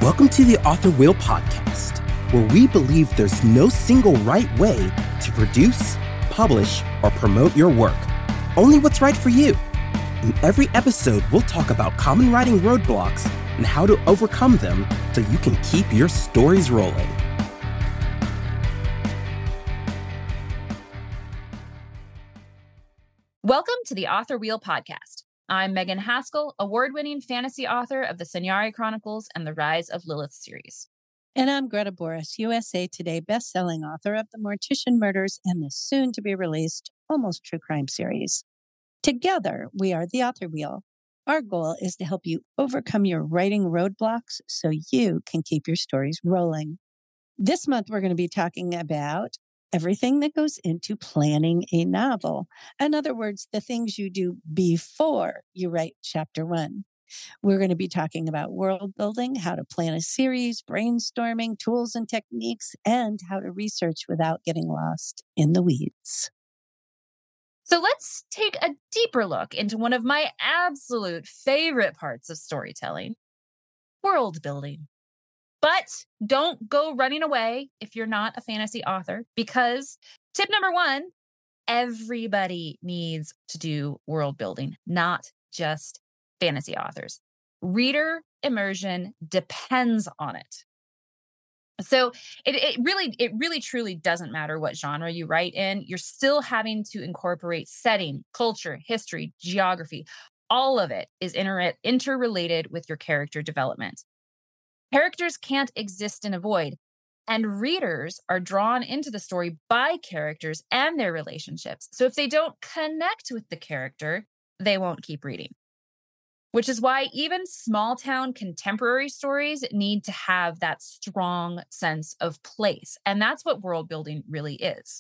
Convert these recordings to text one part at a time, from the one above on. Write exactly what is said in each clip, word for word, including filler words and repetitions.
Welcome to the Author Wheel Podcast, where we believe there's no single right way to produce, publish, or promote your work. Only what's right for you. In every episode, we'll talk about common writing roadblocks and how to overcome them so you can keep your stories rolling. Welcome to the Author Wheel Podcast. I'm Megan Haskell, award-winning fantasy author of the Sanyari Chronicles and the Rise of Lilith series. And I'm Greta Boris, U S A Today best-selling author of The Mortician Murders and the soon-to-be-released Almost True Crime series. Together, we are the Author Wheel. Our goal is to help you overcome your writing roadblocks so you can keep your stories rolling. This month, we're going to be talking about everything that goes into planning a novel. In other words, the things you do before you write chapter one. We're going to be talking about world building, how to plan a series, brainstorming, tools and techniques, and how to research without getting lost in the weeds. So let's take a deeper look into one of my absolute favorite parts of storytelling, world building. But don't go running away if you're not a fantasy author, because tip number one, everybody needs to do world building, not just fantasy authors. Reader immersion depends on it. So it, it really, it really truly doesn't matter what genre you write in. You're still having to incorporate setting, culture, history, geography. All of it is inter- interrelated with your character development. Characters can't exist in a void, and readers are drawn into the story by characters and their relationships. So if they don't connect with the character, they won't keep reading. Which is why even small town contemporary stories need to have that strong sense of place. And that's what world building really is.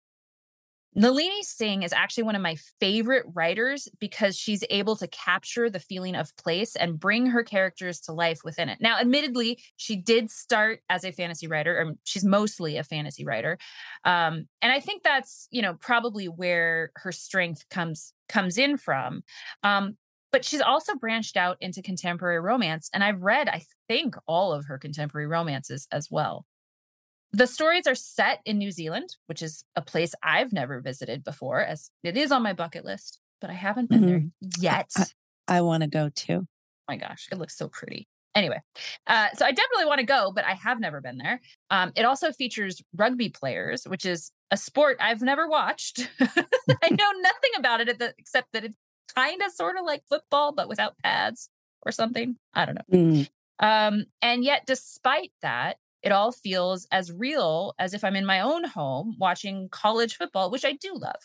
Nalini Singh is actually one of my favorite writers because she's able to capture the feeling of place and bring her characters to life within it. Now, admittedly, she did start as a fantasy writer, or she's mostly a fantasy writer. Um, and I think that's, you know, probably where her strength comes, comes in from. Um, but she's also branched out into contemporary romance. And I've read, I think, all of her contemporary romances as well. The stories are set in New Zealand, which is a place I've never visited before, as it is on my bucket list, but I haven't been mm-hmm. there yet. I, I want to go too. Oh my gosh, it looks so pretty. Anyway, uh, so I definitely want to go, but I have never been there. Um, it also features rugby players, which is a sport I've never watched. I know nothing about it except that it's kind of sort of like football, but without pads or something. I don't know. Mm. Um, and yet, despite that, it all feels as real as if I'm in my own home watching college football, which I do love.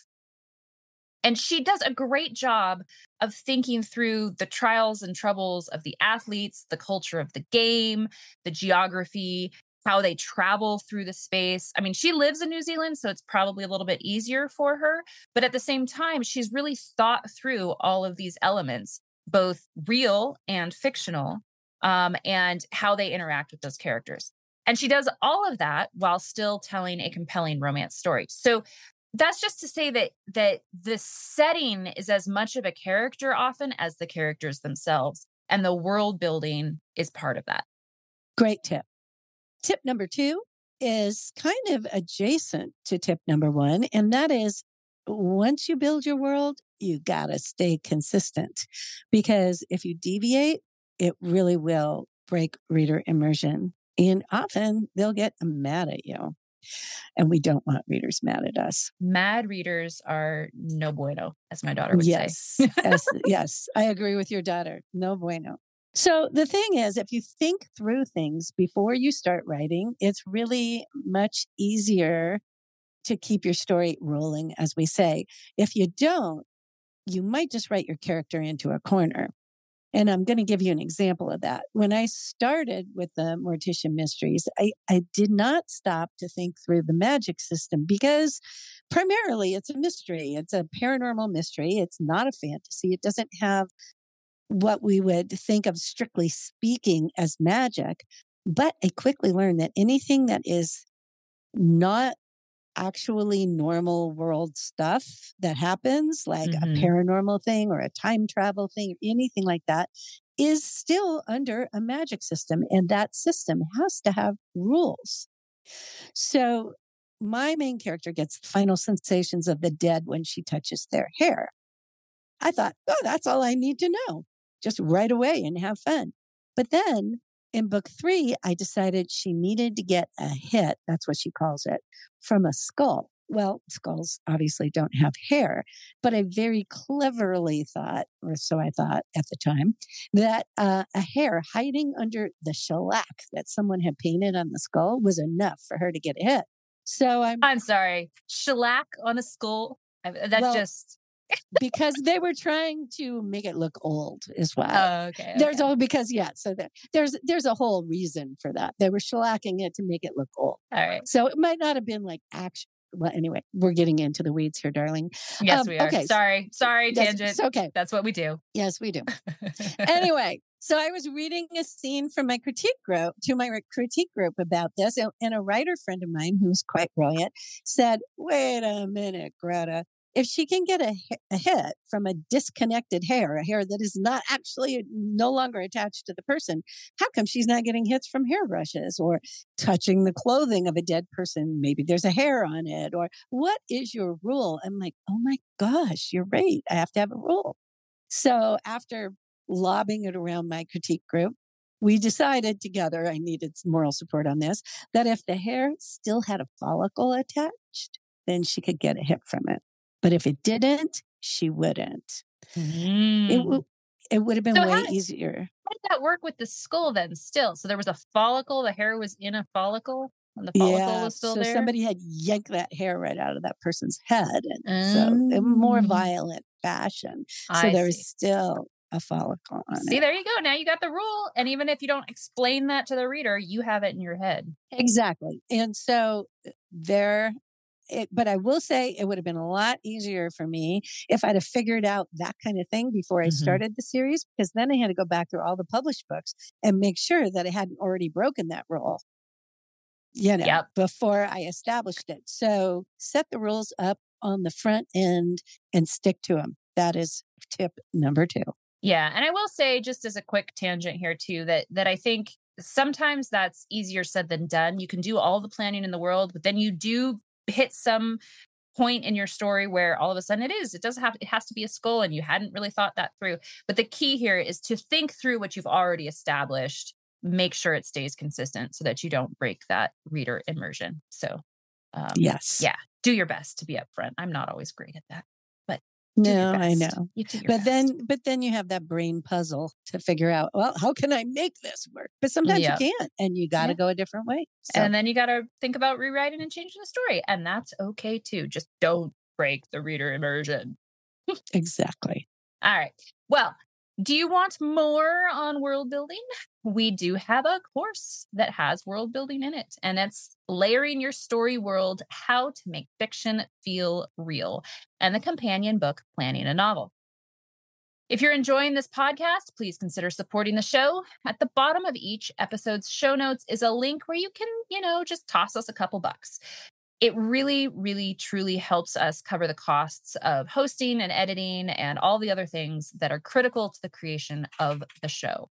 And she does a great job of thinking through the trials and troubles of the athletes, the culture of the game, the geography, how they travel through the space. I mean, she lives in New Zealand, so it's probably a little bit easier for her. But at the same time, she's really thought through all of these elements, both real and fictional, um, and how they interact with those characters. And she does all of that while still telling a compelling romance story. So that's just to say that that the setting is as much of a character often as the characters themselves. And the world building is part of that. Great tip. Tip number two is kind of adjacent to tip number one. And that is, once you build your world, you got to stay consistent. Because if you deviate, it really will break reader immersion. And often they'll get mad at you. And we don't want readers mad at us. Mad readers are no bueno, as my daughter would yes, say. yes, yes, I agree with your daughter. No bueno. So the thing is, if you think through things before you start writing, it's really much easier to keep your story rolling, as we say. If you don't, you might just write your character into a corner. And I'm going to give you an example of that. When I started with the Mortician Mysteries, I, I did not stop to think through the magic system because primarily it's a mystery. It's a paranormal mystery. It's not a fantasy. It doesn't have what we would think of, strictly speaking, as magic. But I quickly learned that anything that is not actually normal world stuff that happens, like mm-hmm. a paranormal thing or a time travel thing, or anything like that, is still under a magic system, and that system has to have rules. So my main character gets the final sensations of the dead when she touches their hair. I thought, oh, that's all I need to know. Just right away and have fun. But then in book three, I decided she needed to get a hit, that's what she calls it, from a skull. Well, skulls obviously don't have hair, but I very cleverly thought, or so I thought at the time, that uh, a hair hiding under the shellac that someone had painted on the skull was enough for her to get a hit. So I'm I'm sorry, shellac on a skull. I, that's well, just because they were trying to make it look old, is why. Oh, okay, okay. There's all because yeah. So there, there's there's a whole reason for that. They were shellacking it to make it look old. All right. So it might not have been like action. Well, anyway, we're getting into the weeds here, darling. Yes, um, we are. Okay. Sorry, sorry, That's, tangent. it's okay. That's what we do. Yes, we do. Anyway, so I was reading a scene from my critique group to my critique group about this, and a writer friend of mine who's quite brilliant said, "Wait a minute, Greta. If she can get a, a hit from a disconnected hair, a hair that is not actually no longer attached to the person, how come she's not getting hits from hairbrushes or touching the clothing of a dead person? Maybe there's a hair on it, or what is your rule?" I'm like, oh my gosh, you're right. I have to have a rule. So after lobbing it around my critique group, we decided together, I needed some moral support on this, that if the hair still had a follicle attached, then she could get a hit from it. But if it didn't, she wouldn't. Mm. It, w- it would have been so way how did, easier. How did that work with the skull then still? So there was a follicle, the hair was in a follicle, and the follicle yeah, was still so there? somebody had yanked that hair right out of that person's head. And Mm. so in more violent fashion. So I there see. was still a follicle on See, it. there you go. Now you got the rule. And even if you don't explain that to the reader, you have it in your head. Exactly. And so there... It, but I will say it would have been a lot easier for me if I'd have figured out that kind of thing before I Mhm. started the series, because then I had to go back through all the published books and make sure that I hadn't already broken that rule, you know, Yep. before I established it. So set the rules up on the front end and stick to them. That is tip number two. Yeah. And I will say, just as a quick tangent here too, that that I think sometimes that's easier said than done. You can do all the planning in the world, but then you do hit some point in your story where all of a sudden it is, it doesn't have, it has to be a skull and you hadn't really thought that through. But the key here is to think through what you've already established, make sure it stays consistent so that you don't break that reader immersion. So um, yes. Yeah, do your best to be upfront. I'm not always great at that, but do No, your best. I know. You do your But best. then, but then you have that brain puzzle to figure out, well, how can I make this work? But sometimes Yep. you can't, and you got to Yeah. go a different way. So, And then you got to think about rewriting and changing the story. And that's okay too. Just don't break the reader immersion. exactly. All right. Well, do you want more on world building? We do have a course that has world building in it, and it's Layering Your Story World, How to Make Fiction Feel Real, and the companion book, Planning a Novel. If you're enjoying this podcast, please consider supporting the show. At the bottom of each episode's show notes is a link where you can, you know, just toss us a couple bucks. It really, really, truly helps us cover the costs of hosting and editing and all the other things that are critical to the creation of the show.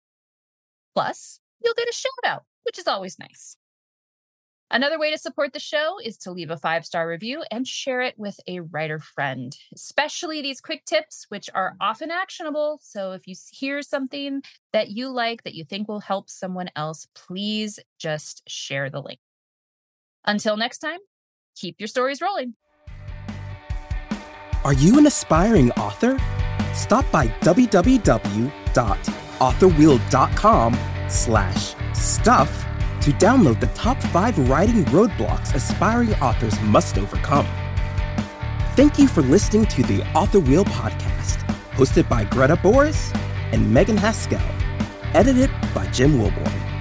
Plus, you'll get a shout out, which is always nice. Another way to support the show is to leave a five-star review and share it with a writer friend, especially these quick tips, which are often actionable. So if you hear something that you like, that you think will help someone else, please just share the link. Until next time, keep your stories rolling. Are you an aspiring author? Stop by www.authorwheel.com slash stuff to download the top five writing roadblocks aspiring authors must overcome. Thank you for listening to the Author Wheel podcast, hosted by Greta Boris and Megan Haskell, edited by Jim Wilborn.